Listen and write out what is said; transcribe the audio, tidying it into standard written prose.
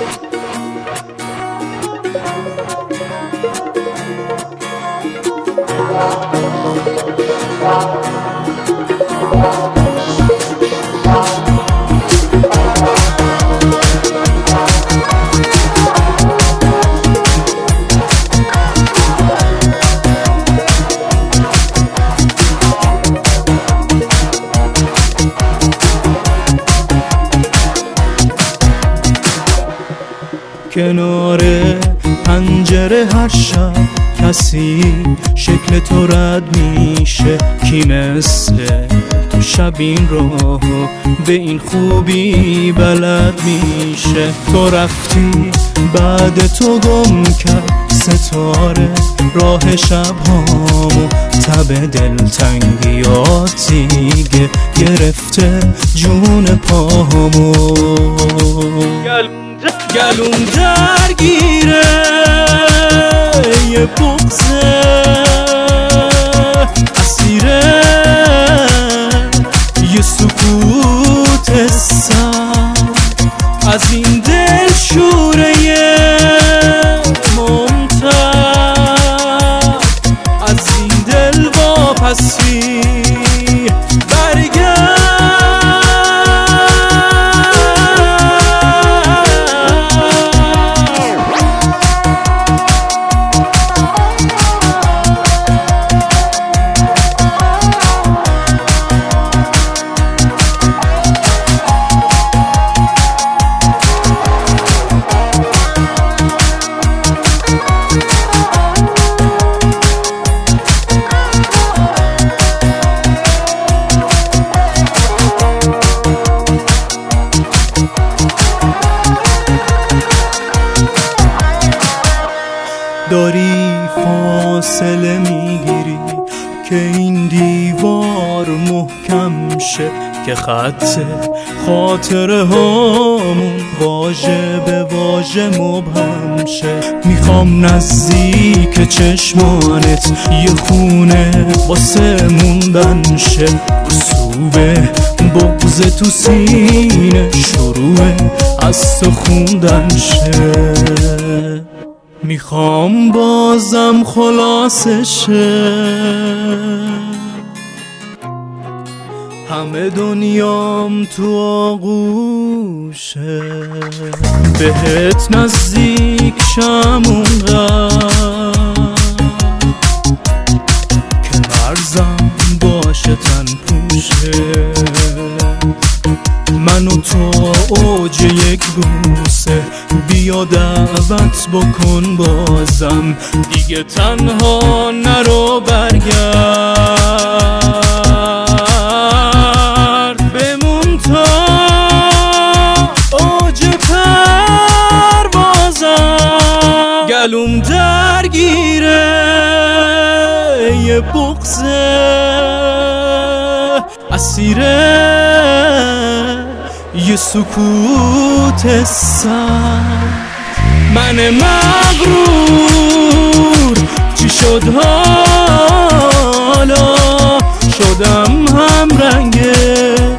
کنار پنجره هر شب کسی شکل تو رد میشه، کی مثل تو شب این راهو به این خوبی بلد میشه. تو رفتی بعد تو گم کرد ستاره راه شبهامو، تب دلتنگیات دیگه گرفته جون پاهامو. گلوم درگیره یه بغضه اسیره یه سکوت سر، از این دل شوره ممتد، از این دل واپسی داری فاصله میگیری که این دیوار محکم شه، که خط خاطره هامون واژه به واژه مبهم شه. میخوام نزدیک چشمانت یه خونه واسه موندن شه، رسوبه بغض تو سینه شروع از تو خوندن شه. میخوام بازم خلاصشه، همه دنیام تو آغوشه، بهت نزدیک شم اونقدر که مرزم باشه تن پوشه. من و تو اوج یک بوسه، بیا دعوت بکن بازم، دیگه تنها نرو برگرد، بمون تا اوج پروازم. گلوم درگیره یه بغضه اسیره یه سکوت سر، من مغرور چی شد حالا شدم هم رنگ